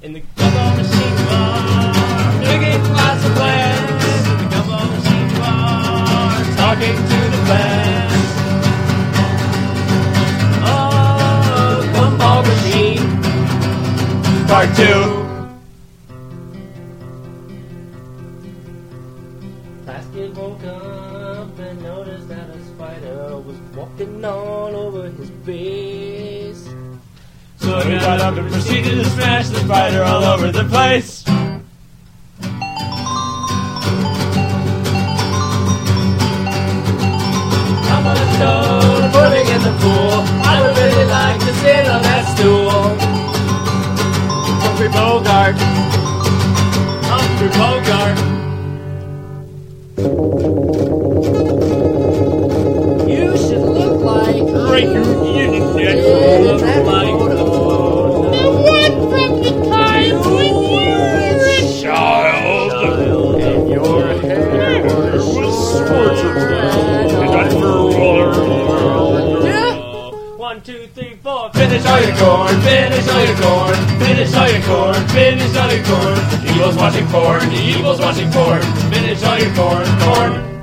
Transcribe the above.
In the Gumball Machine Bar, making lots of plans. In the Gumball Machine Bar, talking to the fans. Oh, Gumball Machine Part 2. Plastic woke up and noticed that a spider was walking all over his face. So he got up and proceeded to smash the spider all over the place. I'm on a stone, putting in the pool. I would really like to sit on that stool. Humphrey Bogart. Humphrey Bogart. You should look like Right, you idiot. like The one from the time when you were a child. and your hair was scorching. And I Yeah. 1, 2, 3, 4. Finish all your corn. Finish all your corn. Finish all your corn. Finish all your corn. Evil's watching porn. Evil's watching porn. Finish all your corn. Corn.